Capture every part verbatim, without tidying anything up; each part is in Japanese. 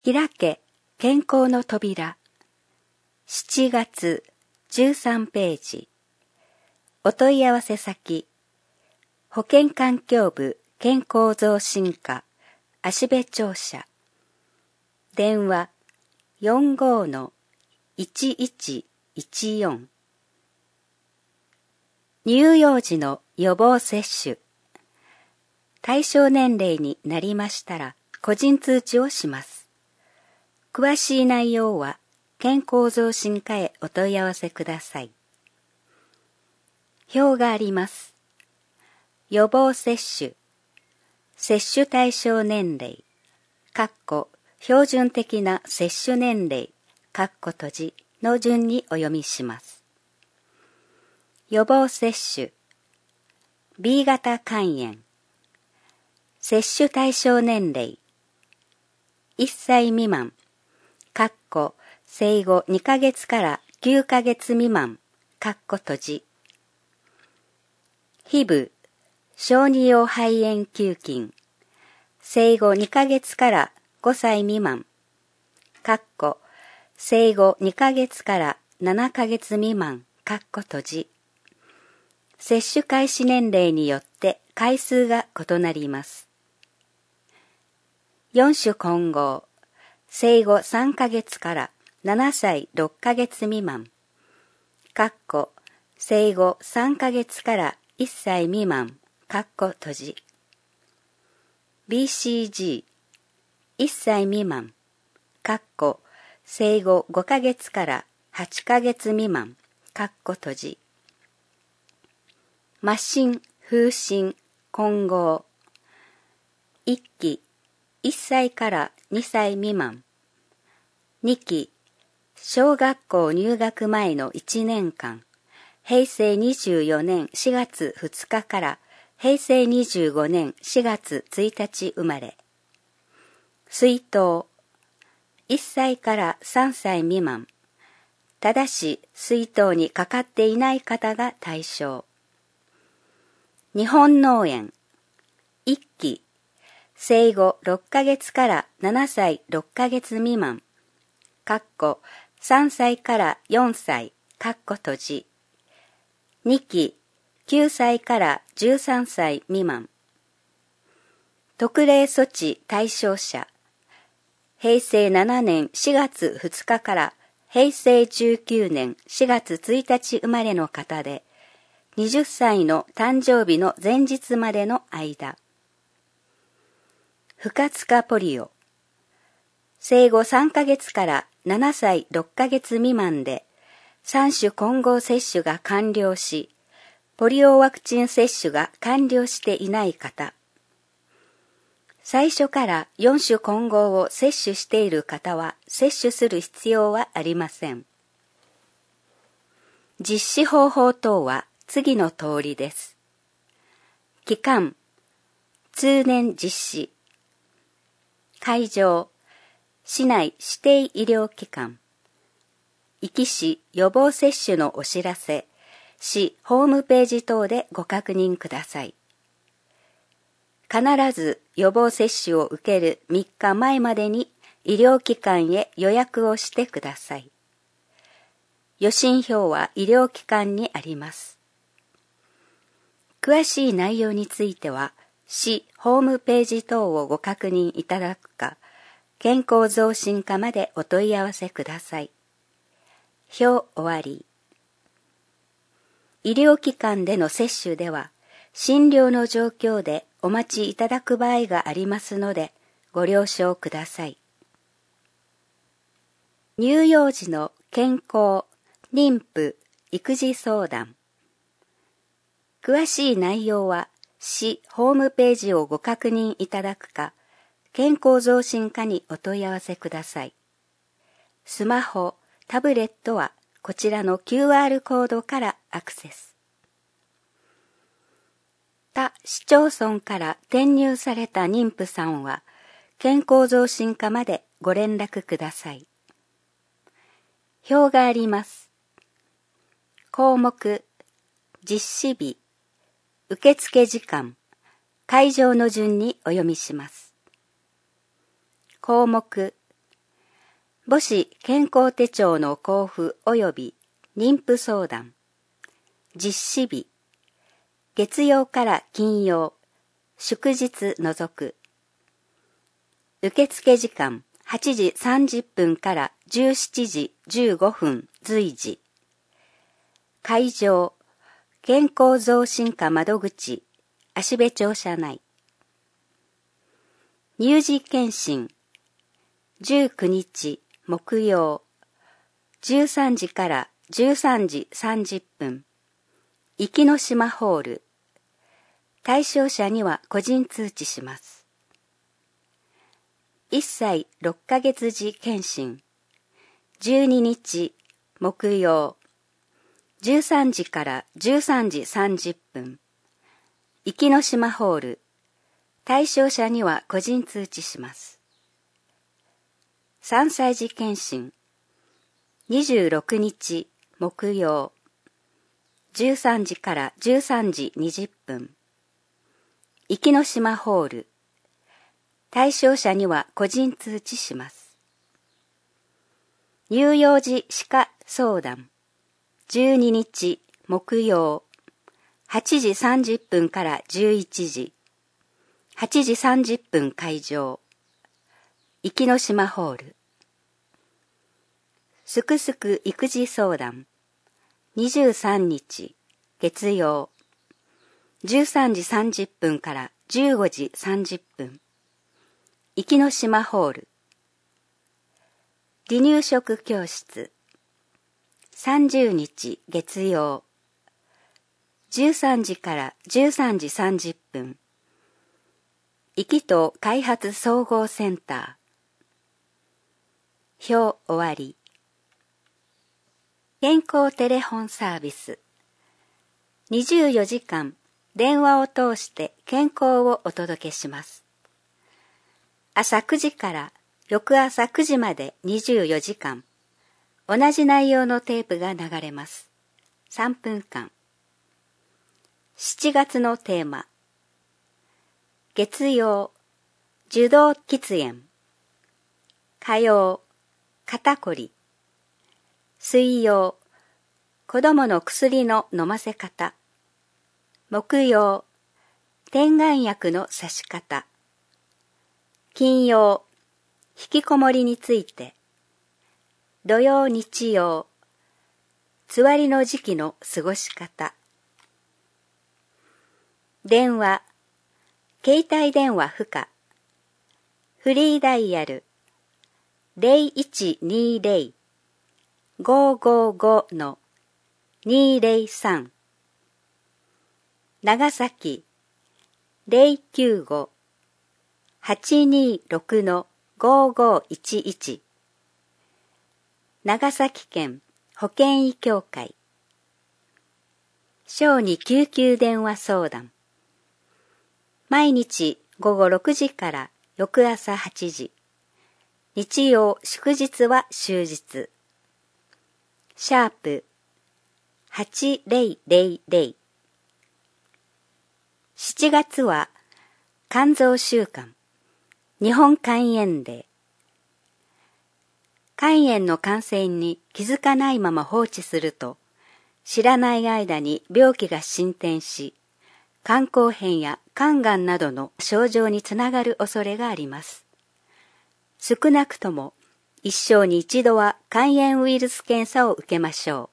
開け健康の扉しちがつじゅうさんページ。お問い合わせ先保健環境部健康増進課芦部庁舎電話 よんごーのいちいちいちよん。乳幼児の予防接種。対象年齢になりましたら個人通知をします。詳しい内容は健康増進課へお問い合わせください。表があります。予防接種、接種対象年齢、かっこ標準的な接種年齢、かっこ閉じの順にお読みします。予防接種、ビー 型肝炎、接種対象年齢、いっさい未満、かっこ生後にかげつからきゅうかげつ未満、かっこ閉じ。ヒブ、小児用肺炎球菌、生後にかげつからごさい未満、かっこ生後にかげつからななかげつ未満、かっこ閉じ。接種開始年齢によって回数が異なります。よん種混合、生後さんかげつからななさいろっかげつ未満、かっこ生後さんかげつからいっさい未満、かっこ閉じ。ビーシージー、いっさい未満、かっこ生後ごかげつからはちかげつ未満、かっこ閉じ。麻疹、風疹、混合。いっき、いっさいからにさい未満。にき、小学校入学前のいちねんかん、へいせいにじゅうよねんしがつふつかからへいせいにじゅうごねんしがつついたち生まれ。水筒、いっさいからさんさい未満。ただし水筒にかかっていない方が対象。日本脳炎、いっき、生後ろっかげつからななさいろっかげつ未満、かっこさんさいからよんさい、かっこ閉じ。にき、きゅうさいからじゅうさんさい未満。特例措置対象者、へいせいななねんしがつふつかからへいせいじゅうきゅうねんしがつついたち生まれの方で、はたちの誕生日の前日までの間。不活化ポリオ。生後さんかげつからななさいろっかげつ未満で、さん種混合接種が完了し、ポリオワクチン接種が完了していない方。最初からよん種混合を接種している方は接種する必要はありません。実施方法等は次の通りです。期間、通年実施。会場、市内指定医療機関。壱岐市予防接種のお知らせ、市ホームページ等でご確認ください。必ず予防接種を受けるみっかまえまでに医療機関へ予約をしてください。予診票は医療機関にあります。詳しい内容については、市ホームページ等をご確認いただくか、健康増進課までお問い合わせください。表終わり。医療機関での接種では、診療の状況でお待ちいただく場合がありますので、ご了承ください。乳幼児の健康、妊婦、育児相談。詳しい内容は、市ホームページをご確認いただくか、健康増進課にお問い合わせください。スマホ、タブレットはこちらの キューアール コードからアクセス。他市町村から転入された妊婦さんは、健康増進課までご連絡ください。表があります。項目、実施日、受付時間、会場の順にお読みします。項目、 母子健康手帳の交付及び妊婦相談。実施日。月曜から金曜、祝日除く。受付時間はちじさんじゅっぷんからじゅうしちじじゅうごふん随時。会場、健康増進課窓口、芦部庁舎内。乳児検診、じゅうくにち木曜、じゅうさんじからじゅうさんじさんじゅっぷん。壱岐島ホール。対象者には個人通知します。いっさいろっかげつ児検診。じゅうににち木曜、じゅうさんじからじゅうさんじさんじゅっぷん。壱岐島ホール。対象者には個人通知します。さんさい児検診。にじゅうろくにち木曜、じゅうさんじからじゅうさんじにじゅっぷん。壱岐島ホール。対象者には個人通知します。乳幼児歯科相談。じゅうににち木曜、はちじさんじゅっぷんからじゅういちじ。はちじさんじゅっぷん会場。壱岐島ホール。すくすく育児相談。にじゅうさんにち月曜、じゅうさんじさんじゅっぷんからじゅうごじさんじゅっぷん。壱岐島ホール。離乳食教室。さんじゅうにち月曜、じゅうさんじからじゅうさんじさんじゅっぷん。壱岐島開発総合センター。表終わり。健康テレホンサービス。にじゅうよじかん電話を通して健康をお届けします。朝くじから翌朝くじまでにじゅうよじかん、同じ内容のテープが流れます。さんぷんかん。しちがつのテーマ。月曜、受動喫煙。火曜、肩こり。水曜、子供の薬の飲ませ方。木曜、点眼薬の刺し方。金曜、引きこもりについて。土曜日曜、つわりの時期の過ごし方。電話、携帯電話不可。フリーダイヤル、ゼロいちにゼロ ごーごーごー のにーぜろさん。長崎、ゼロきゅうご はちにーろく のごーごーいちいち。長崎県保健医協会。小児救急電話相談。毎日ごごろくじから翌朝はちじ。日曜祝日は終日。シャープはちぜろぜろぜろ。しちがつは肝臓週間、日本肝炎デー。肝炎の感染に気づかないまま放置すると、知らない間に病気が進展し、肝硬変や肝がんなどの症状につながる恐れがあります。少なくとも一生に一度は肝炎ウイルス検査を受けましょう。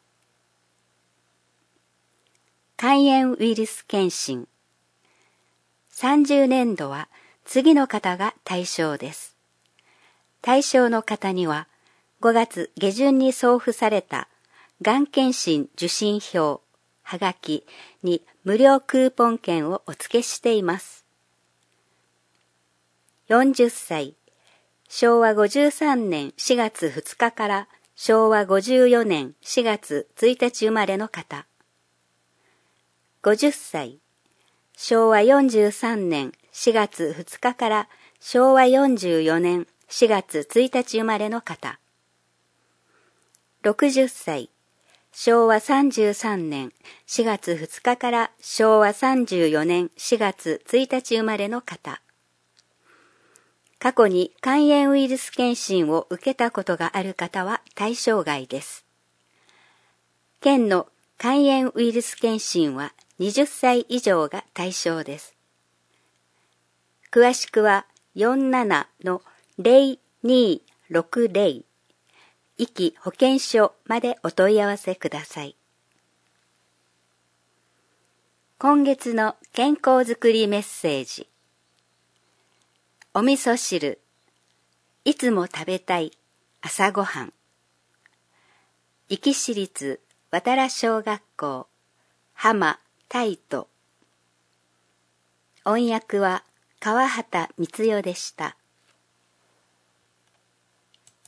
肝炎ウイルス検診。さんじゅうねんどは次の方が対象です。対象の方にはごがつげじゅんに送付されたがん検診受診票、はがきに無料クーポン券をお付けしています。よんじゅっさい、しょうわごじゅうさんねんしがつふつかからしょうわごじゅうよねんしがつついたち生まれの方。ごじゅっさい、しょうわよんじゅうさんねんしがつふつかからしょうわよんじゅうよねんしがつついたち生まれの方。ろくじゅっさい、しょうわさんじゅうさんねんしがつふつかからしょうわさんじゅうよねんしがつついたち生まれの方。 過去に肝炎ウイルス検診を受けたことがある方は対象外です。県の肝炎ウイルス検診ははたち以上が対象です。詳しくは よんじゅうななのゼロにろくゼロ 壱岐保健所までお問い合わせください。今月の健康づくりメッセージ。お味噌汁、いつも食べたい朝ごはん。壱岐市立渡良小学校浜太斗。音訳は川畑光代でした。